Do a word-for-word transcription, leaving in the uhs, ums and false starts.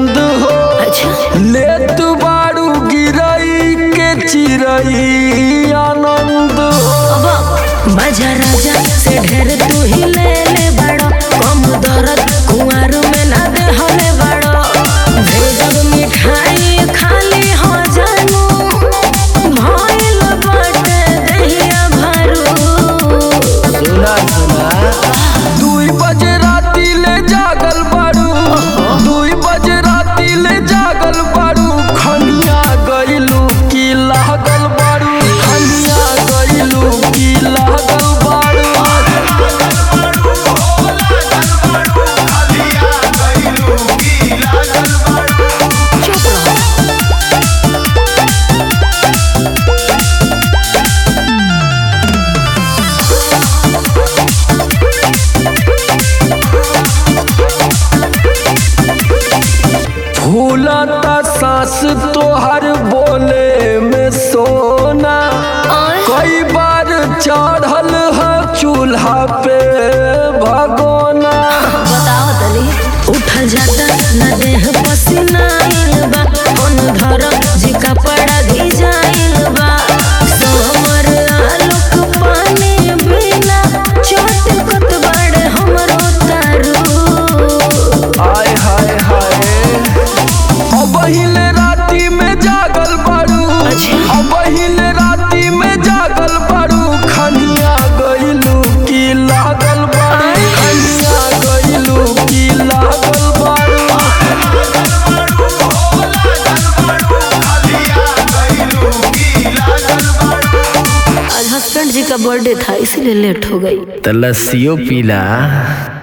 आनंद हो। अच्छा। ले तू बारू गिरई के चिरई आनंद हो। बाजा राजा से ढेर तू ही ले ले बड़ो, कम दर्द कुंवर में ना दे हले बड़ो। भेजब मिठाई खाली हो जानू, भइल बाटे दहिया भरू। सुना सुना दुई बजे राती ले जागल बारू, दुई बजे राती ले जागल बारू। खनिया गइलू की लागल बारू, खनिया गइलू की लागल बारू। फूलता सांस तोहर बोले में सोना, कई बार चढ़ल है चूल्हा पे भगोना। बताओ तली उठल जाता न देह पसीना आइल बा, कौन धर जी कपड़ा भिजाइल बा। सोमर आलोक पानी बिना चटकत बड़े हमरो तारू। आय हाय हाय अब हिले राती में जागल बारू, अब हिले राती में जागल बारू। खनिया गइलू की लागल बारू, खनिया गइलू की लागल बारू। आज हस्बैंड जी का बर्थडे था इसलिए लेट हो गई। तो लस्सियों पीला।